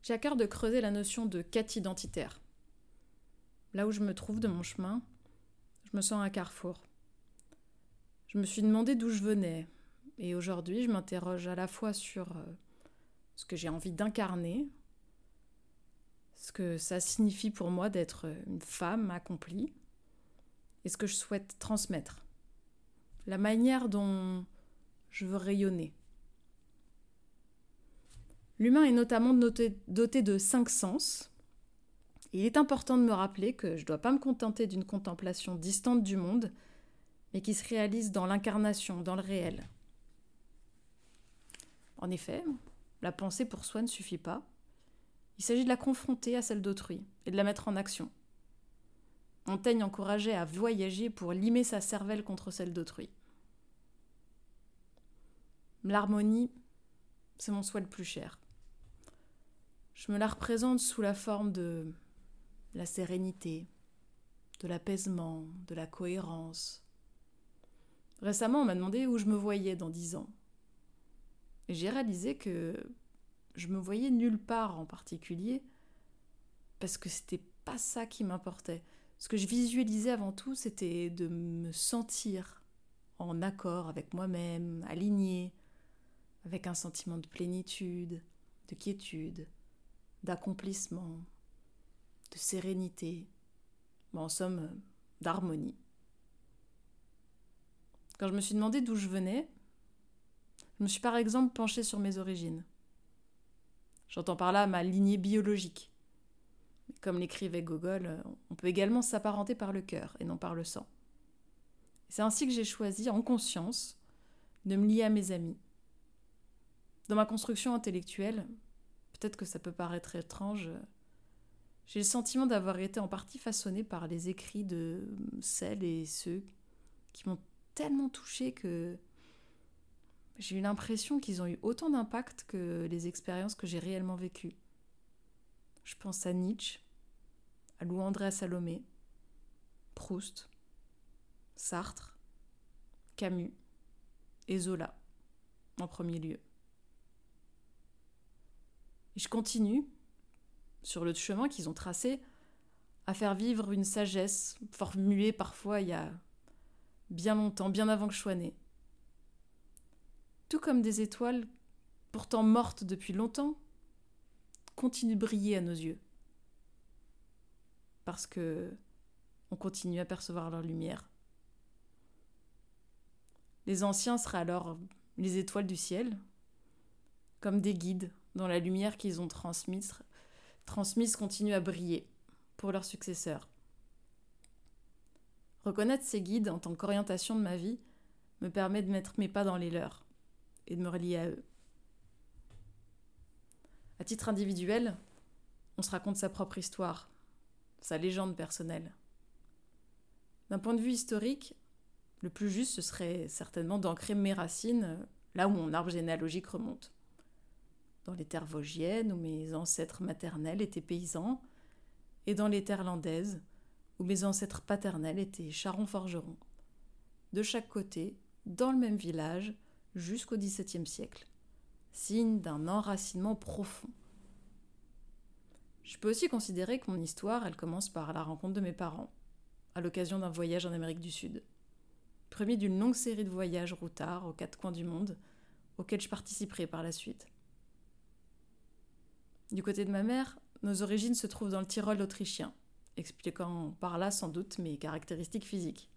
J'ai à cœur de creuser la notion de quête identitaire. Là où je me trouve de mon chemin, je me sens à un carrefour. Je me suis demandé d'où je venais, et aujourd'hui je m'interroge à la fois sur ce que j'ai envie d'incarner, ce que ça signifie pour moi d'être une femme accomplie, et ce que je souhaite transmettre. La manière dont je veux rayonner. L'humain est notamment doté de 5 sens. Il est important de me rappeler que je ne dois pas me contenter d'une contemplation distante du monde, mais qui se réalise dans l'incarnation, dans le réel. En effet, la pensée pour soi ne suffit pas. Il s'agit de la confronter à celle d'autrui et de la mettre en action. Montaigne encourageait à voyager pour limer sa cervelle contre celle d'autrui. L'harmonie, c'est mon souhait le plus cher. Je me la représente sous la forme de la sérénité, de l'apaisement, de la cohérence. Récemment, on m'a demandé où je me voyais dans 10 ans. Et j'ai réalisé que je me voyais nulle part en particulier, parce que c'était pas ça qui m'importait. Ce que je visualisais avant tout, c'était de me sentir en accord avec moi-même, alignée, avec un sentiment de plénitude, de quiétude, d'accomplissement, de sérénité, en somme, d'harmonie. Quand je me suis demandé d'où je venais, je me suis par exemple penchée sur mes origines. J'entends par là ma lignée biologique. Comme l'écrivait Gogol, on peut également s'apparenter par le cœur et non par le sang. C'est ainsi que j'ai choisi, en conscience, de me lier à mes amis. Dans ma construction intellectuelle, peut-être que ça peut paraître étrange, j'ai le sentiment d'avoir été en partie façonnée par les écrits de celles et ceux qui m'ont tellement touchée que j'ai eu l'impression qu'ils ont eu autant d'impact que les expériences que j'ai réellement vécues. Je pense à Nietzsche, à Louis-André Salomé, Proust, Sartre, Camus et Zola, en premier lieu. Et je continue, sur le chemin qu'ils ont tracé, à faire vivre une sagesse formulée parfois il y a bien longtemps, bien avant que je sois née. Tout comme des étoiles, pourtant mortes depuis longtemps, continuent de briller à nos yeux. Parce que on continue à percevoir leur lumière. Les anciens seraient alors les étoiles du ciel, comme des guides dont la lumière qu'ils ont transmise continue à briller pour leurs successeurs. Reconnaître ces guides en tant qu'orientation de ma vie me permet de mettre mes pas dans les leurs et de me relier à eux. À titre individuel, on se raconte sa propre histoire, sa légende personnelle. D'un point de vue historique, le plus juste, ce serait certainement d'ancrer mes racines là où mon arbre généalogique remonte. Dans les terres vosgiennes, où mes ancêtres maternels étaient paysans, et dans les terres landaises, où mes ancêtres paternels étaient charrons-forgerons. De chaque côté, dans le même village, jusqu'au XVIIe siècle. Signe d'un enracinement profond. Je peux aussi considérer que mon histoire, elle commence par la rencontre de mes parents, à l'occasion d'un voyage en Amérique du Sud. Premier d'une longue série de voyages routards aux 4 coins du monde, auxquels je participerai par la suite. Du côté de ma mère, nos origines se trouvent dans le Tyrol autrichien, expliquant par là sans doute mes caractéristiques physiques.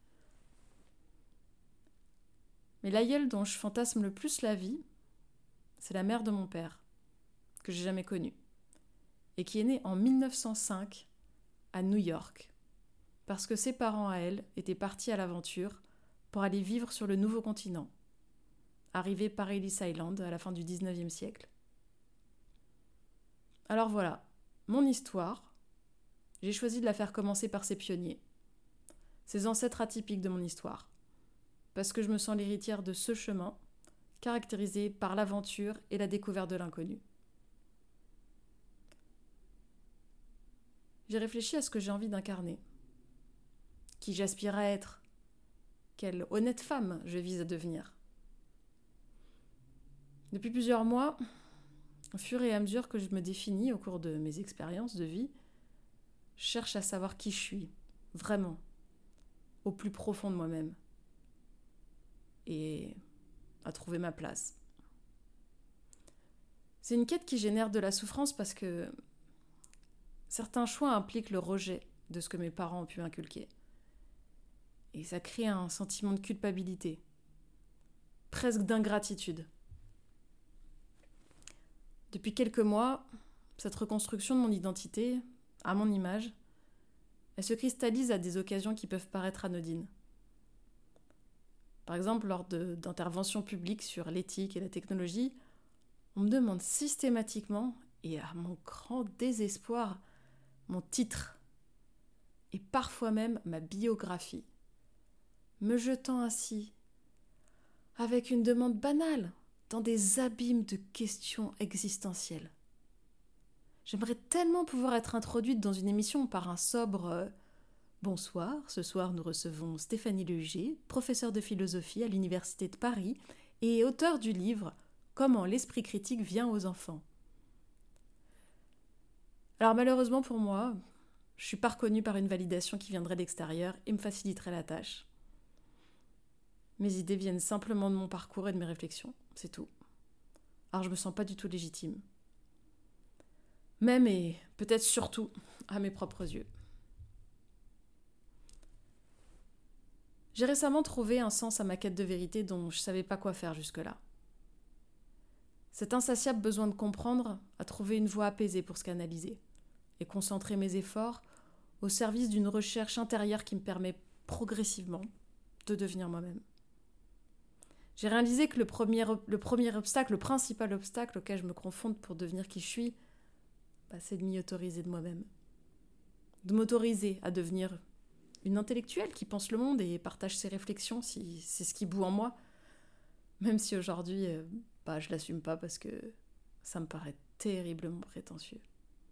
Mais l'aïeule dont je fantasme le plus la vie, c'est la mère de mon père, que j'ai jamais connue, et qui est née en 1905 à New York, parce que ses parents à elle étaient partis à l'aventure pour aller vivre sur le nouveau continent, arrivés par Ellis Island à la fin du 19e siècle. Alors voilà, mon histoire, j'ai choisi de la faire commencer par ses pionniers, ces ancêtres atypiques de mon histoire, parce que je me sens l'héritière de ce chemin, caractérisé par l'aventure et la découverte de l'inconnu. J'ai réfléchi à ce que j'ai envie d'incarner, qui j'aspire à être, quelle honnête femme je vise à devenir. Depuis plusieurs mois, Au fur et à mesure que je me définis au cours de mes expériences de vie, je cherche à savoir qui je suis, vraiment, au plus profond de moi-même, et à trouver ma place. C'est une quête qui génère de la souffrance parce que certains choix impliquent le rejet de ce que mes parents ont pu inculquer. Et ça crée un sentiment de culpabilité, presque d'ingratitude. Depuis quelques mois, cette reconstruction de mon identité, à mon image, elle se cristallise à des occasions qui peuvent paraître anodines. Par exemple, lors d'interventions publiques sur l'éthique et la technologie, on me demande systématiquement, et à mon grand désespoir, mon titre, et parfois même ma biographie, me jetant ainsi, avec une demande banale, dans des abîmes de questions existentielles. J'aimerais tellement pouvoir être introduite dans une émission par un sobre bonsoir, ce soir nous recevons Stéphanie Lehuger, professeure de philosophie à l'Université de Paris et auteure du livre Comment l'esprit critique vient aux enfants. Alors malheureusement pour moi, je ne suis pas reconnue par une validation qui viendrait d'extérieur et me faciliterait la tâche. Mes idées viennent simplement de mon parcours et de mes réflexions, c'est tout. Alors je me sens pas du tout légitime. Même et peut-être surtout à mes propres yeux. J'ai récemment trouvé un sens à ma quête de vérité dont je ne savais pas quoi faire jusque-là. Cet insatiable besoin de comprendre a trouvé une voie apaisée pour se canaliser et concentrer mes efforts au service d'une recherche intérieure qui me permet progressivement de devenir moi-même. J'ai réalisé que le principal obstacle auquel je me confronte pour devenir qui je suis, c'est de m'y autoriser de moi-même. De m'autoriser à devenir une intellectuelle qui pense le monde et partage ses réflexions si c'est ce qui bout en moi. Même si aujourd'hui, je l'assume pas parce que ça me paraît terriblement prétentieux.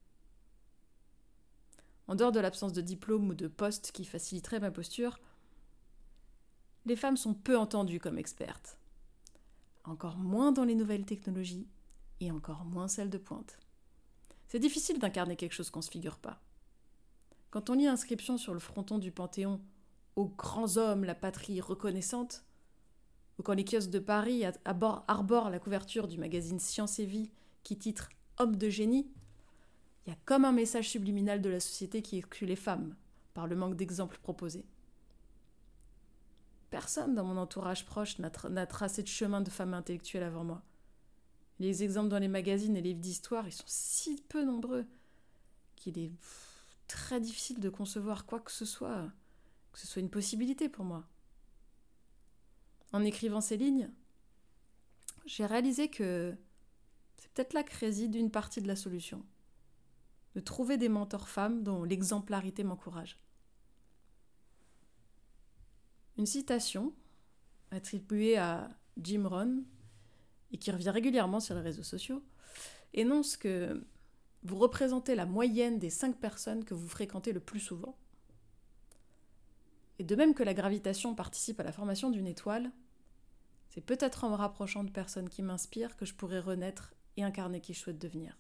En dehors de l'absence de diplôme ou de poste qui faciliterait ma posture, les femmes sont peu entendues comme expertes. Encore moins dans les nouvelles technologies et encore moins celles de pointe. C'est difficile d'incarner quelque chose qu'on ne se figure pas. Quand on lit l'inscription sur le fronton du Panthéon « Aux grands hommes, la patrie reconnaissante », ou quand les kiosques de Paris arborent la couverture du magazine Science et Vie qui titre « Homme de génie », il y a comme un message subliminal de la société qui exclut les femmes par le manque d'exemples proposés. Personne dans mon entourage proche n'a tracé de chemin de femme intellectuelle avant moi. Les exemples dans les magazines et les livres d'histoire, ils sont si peu nombreux qu'il est très difficile de concevoir quoi que ce soit une possibilité pour moi. En écrivant ces lignes, j'ai réalisé que c'est peut-être là que réside une partie de la solution. De trouver des mentors femmes dont l'exemplarité m'encourage. Une citation attribuée à Jim Rohn et qui revient régulièrement sur les réseaux sociaux énonce que vous représentez la moyenne des 5 personnes que vous fréquentez le plus souvent. Et de même que la gravitation participe à la formation d'une étoile, c'est peut-être en me rapprochant de personnes qui m'inspirent que je pourrai renaître et incarner qui je souhaite devenir.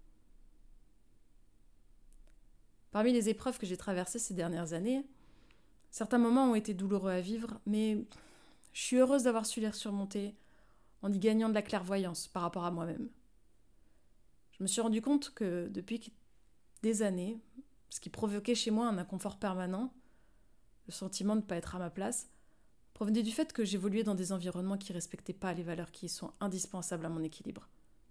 Parmi les épreuves que j'ai traversées ces dernières années, certains moments ont été douloureux à vivre, mais je suis heureuse d'avoir su les surmonter en y gagnant de la clairvoyance par rapport à moi-même. Je me suis rendu compte que depuis des années, ce qui provoquait chez moi un inconfort permanent, le sentiment de ne pas être à ma place, provenait du fait que j'évoluais dans des environnements qui ne respectaient pas les valeurs qui sont indispensables à mon équilibre.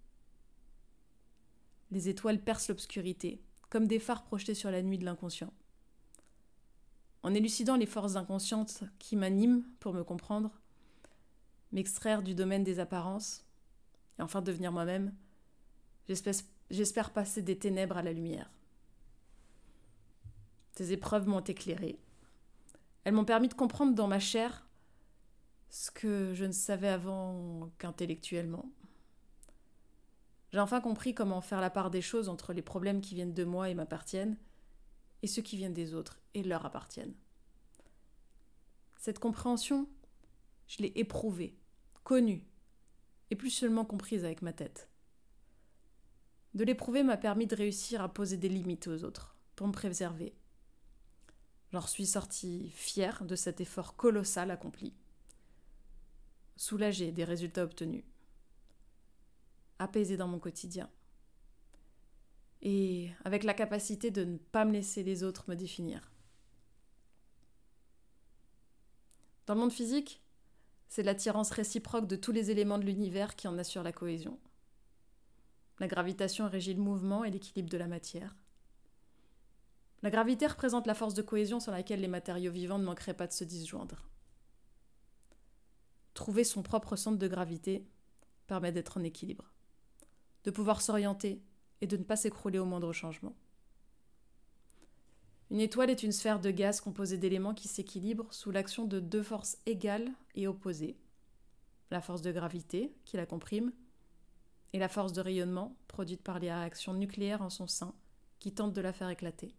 Les étoiles percent l'obscurité, comme des phares projetés sur la nuit de l'inconscient. En élucidant les forces inconscientes qui m'animent pour me comprendre, m'extraire du domaine des apparences, et enfin devenir moi-même, j'espère passer des ténèbres à la lumière. Ces épreuves m'ont éclairée. Elles m'ont permis de comprendre dans ma chair ce que je ne savais avant qu'intellectuellement. J'ai enfin compris comment faire la part des choses entre les problèmes qui viennent de moi et m'appartiennent et ceux qui viennent des autres et leur appartiennent. Cette compréhension, je l'ai éprouvée, connue et plus seulement comprise avec ma tête. De l'éprouver m'a permis de réussir à poser des limites aux autres, pour me préserver. J'en suis sortie fière de cet effort colossal accompli, soulagée des résultats obtenus, apaisée dans mon quotidien, et avec la capacité de ne pas me laisser les autres me définir. Dans le monde physique, c'est l'attirance réciproque de tous les éléments de l'univers qui en assure la cohésion. La gravitation régit le mouvement et l'équilibre de la matière. La gravité représente la force de cohésion sans laquelle les matériaux vivants ne manqueraient pas de se disjoindre. Trouver son propre centre de gravité permet d'être en équilibre, de pouvoir s'orienter et de ne pas s'écrouler au moindre changement. Une étoile est une sphère de gaz composée d'éléments qui s'équilibrent sous l'action de deux forces égales et opposées. La force de gravité, qui la comprime, et la force de rayonnement, produite par les réactions nucléaires en son sein, qui tentent de la faire éclater.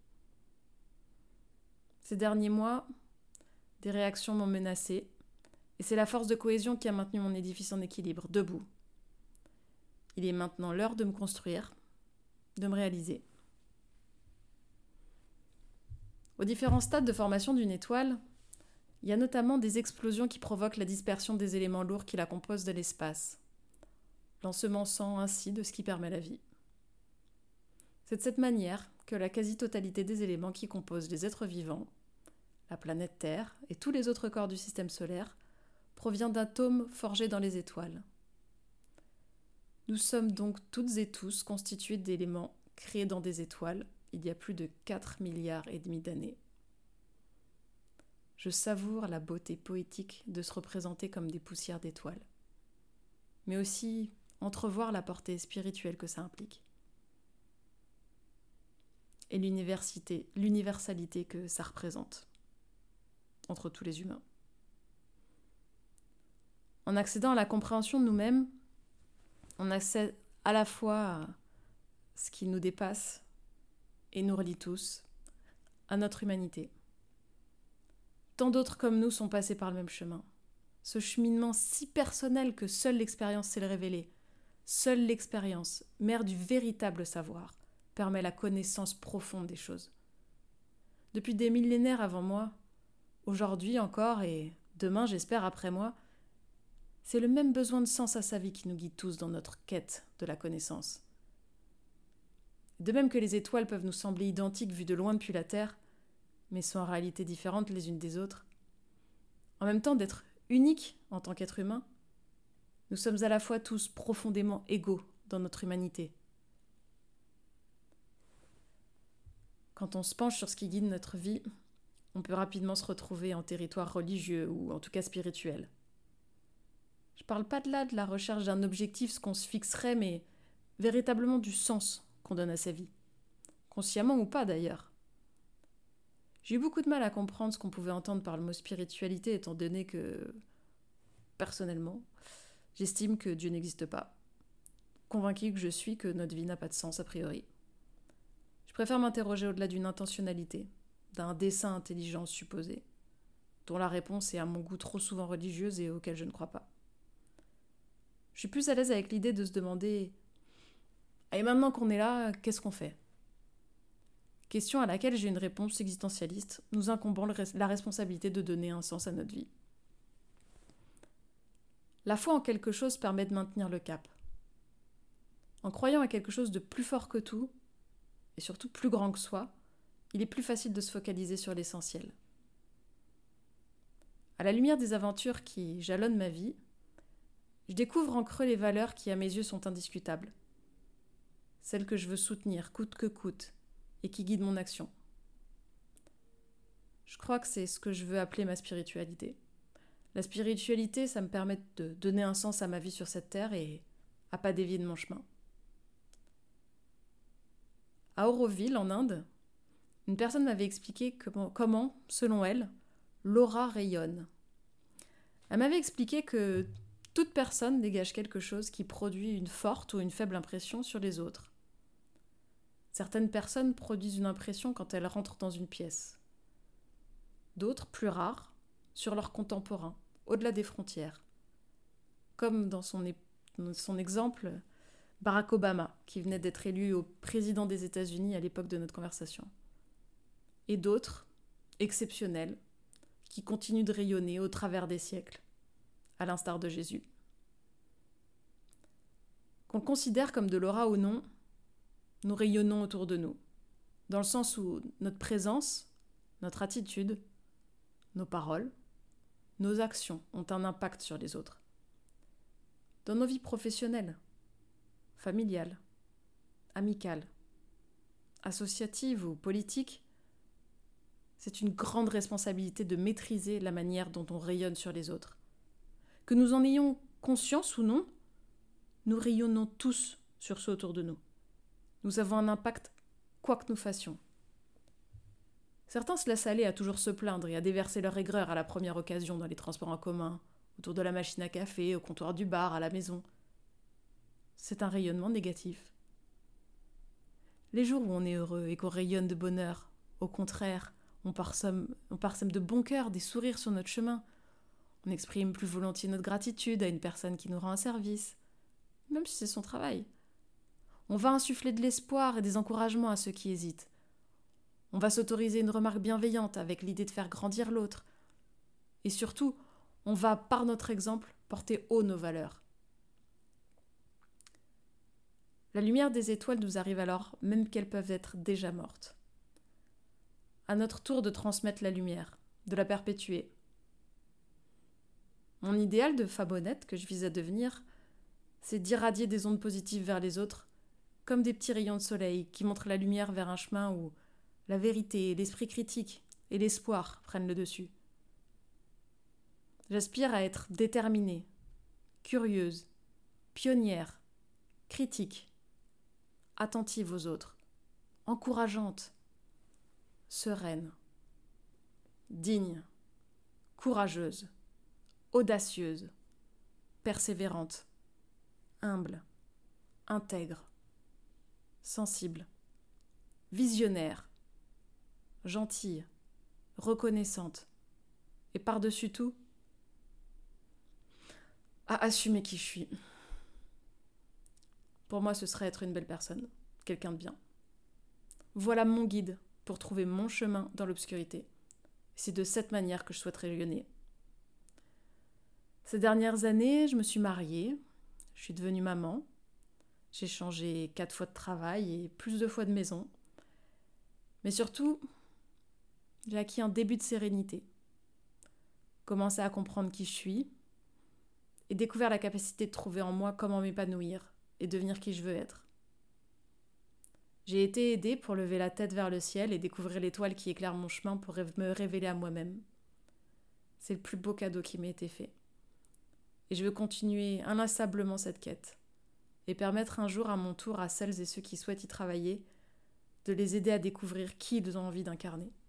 Ces derniers mois, des réactions m'ont menacée, et c'est la force de cohésion qui a maintenu mon édifice en équilibre, debout. Il est maintenant l'heure de me construire, de me réaliser. Aux différents stades de formation d'une étoile, il y a notamment des explosions qui provoquent la dispersion des éléments lourds qui la composent de l'espace, l'ensemençant ainsi de ce qui permet la vie. C'est de cette manière que la quasi-totalité des éléments qui composent les êtres vivants, la planète Terre et tous les autres corps du système solaire, provient d'atomes forgés dans les étoiles. Nous sommes donc toutes et tous constitués d'éléments créés dans des étoiles il y a plus de 4,5 milliards d'années. Je savoure la beauté poétique de se représenter comme des poussières d'étoiles, mais aussi entrevoir la portée spirituelle que ça implique. Et l'universalité que ça représente entre tous les humains. En accédant à la compréhension de nous-mêmes, on accède à la fois à ce qui nous dépasse et nous relie tous, à notre humanité. Tant d'autres comme nous sont passés par le même chemin. Ce cheminement si personnel que seule l'expérience sait le révéler. Seule l'expérience, mère du véritable savoir, permet la connaissance profonde des choses. Depuis des millénaires avant moi, aujourd'hui encore et demain, j'espère après moi, c'est le même besoin de sens à sa vie qui nous guide tous dans notre quête de la connaissance. De même que les étoiles peuvent nous sembler identiques vues de loin depuis la Terre, mais sont en réalité différentes les unes des autres. En même temps d'être uniques en tant qu'êtres humains, nous sommes à la fois tous profondément égaux dans notre humanité. Quand on se penche sur ce qui guide notre vie, on peut rapidement se retrouver en territoire religieux ou en tout cas spirituel. Je parle pas de là de la recherche d'un objectif, ce qu'on se fixerait, mais véritablement du sens qu'on donne à sa vie. Consciemment ou pas d'ailleurs. J'ai eu beaucoup de mal à comprendre ce qu'on pouvait entendre par le mot spiritualité, étant donné que, personnellement, j'estime que Dieu n'existe pas. Convaincue que je suis que notre vie n'a pas de sens a priori. Je préfère m'interroger au-delà d'une intentionnalité, d'un dessein intelligent supposé, dont la réponse est à mon goût trop souvent religieuse et auquel je ne crois pas. Je suis plus à l'aise avec l'idée de se demander « Et maintenant qu'on est là, qu'est-ce qu'on fait ?» Question à laquelle j'ai une réponse existentialiste, nous incombant la responsabilité de donner un sens à notre vie. La foi en quelque chose permet de maintenir le cap. En croyant à quelque chose de plus fort que tout, et surtout plus grand que soi, il est plus facile de se focaliser sur l'essentiel. À la lumière des aventures qui jalonnent ma vie, je découvre en creux les valeurs qui, à mes yeux, sont indiscutables. Celles que je veux soutenir, coûte que coûte, et qui guident mon action. Je crois que c'est ce que je veux appeler ma spiritualité. La spiritualité, ça me permet de donner un sens à ma vie sur cette terre et à pas dévier de mon chemin. À Auroville, en Inde, une personne m'avait expliqué comment, selon elle, l'aura rayonne. Elle m'avait expliqué que toute personne dégage quelque chose qui produit une forte ou une faible impression sur les autres. Certaines personnes produisent une impression quand elles rentrent dans une pièce. D'autres, plus rares, sur leurs contemporains, au-delà des frontières. Comme dans son exemple Barack Obama, qui venait d'être élu au président des États-Unis à l'époque de notre conversation. Et d'autres, exceptionnels, qui continuent de rayonner au travers des siècles, à l'instar de Jésus. Qu'on le considère comme de l'aura ou non, nous rayonnons autour de nous, dans le sens où notre présence, notre attitude, nos paroles, nos actions ont un impact sur les autres. Dans nos vies professionnelles, familiales, amicales, associatives ou politiques, c'est une grande responsabilité de maîtriser la manière dont on rayonne sur les autres. Que nous en ayons conscience ou non, nous rayonnons tous sur ceux autour de nous. Nous avons un impact quoi que nous fassions. Certains se laissent aller à toujours se plaindre et à déverser leur aigreur à la première occasion dans les transports en commun, autour de la machine à café, au comptoir du bar, à la maison. C'est un rayonnement négatif. Les jours où on est heureux et qu'on rayonne de bonheur, au contraire, on parsème de bon cœur des sourires sur notre chemin. On exprime plus volontiers notre gratitude à une personne qui nous rend un service, même si c'est son travail. On va insuffler de l'espoir et des encouragements à ceux qui hésitent. On va s'autoriser une remarque bienveillante avec l'idée de faire grandir l'autre. Et surtout, on va, par notre exemple, porter haut nos valeurs. La lumière des étoiles nous arrive alors, même qu'elles peuvent être déjà mortes. À notre tour de transmettre la lumière, de la perpétuer. Mon idéal de femme honnête que je vise à devenir, c'est d'irradier des ondes positives vers les autres, comme des petits rayons de soleil qui montrent la lumière vers un chemin où la vérité, l'esprit critique et l'espoir prennent le dessus. J'aspire à être déterminée, curieuse, pionnière, critique, attentive aux autres, encourageante, sereine, digne, courageuse, audacieuse, persévérante, humble, intègre, sensible, visionnaire, gentille, reconnaissante, et par-dessus tout, à assumer qui je suis. Pour moi, ce serait être une belle personne, quelqu'un de bien. Voilà mon guide pour trouver mon chemin dans l'obscurité. C'est de cette manière que je souhaite rayonner. Ces dernières années, je me suis mariée, je suis devenue maman, j'ai changé 4 fois de travail et plus de fois de maison. Mais surtout, j'ai acquis un début de sérénité, commencé à comprendre qui je suis et découvert la capacité de trouver en moi comment m'épanouir et devenir qui je veux être. J'ai été aidée pour lever la tête vers le ciel et découvrir l'étoile qui éclaire mon chemin pour me révéler à moi-même. C'est le plus beau cadeau qui m'ait été fait. Et je veux continuer inlassablement cette quête et permettre un jour à mon tour à celles et ceux qui souhaitent y travailler de les aider à découvrir qui ils ont envie d'incarner.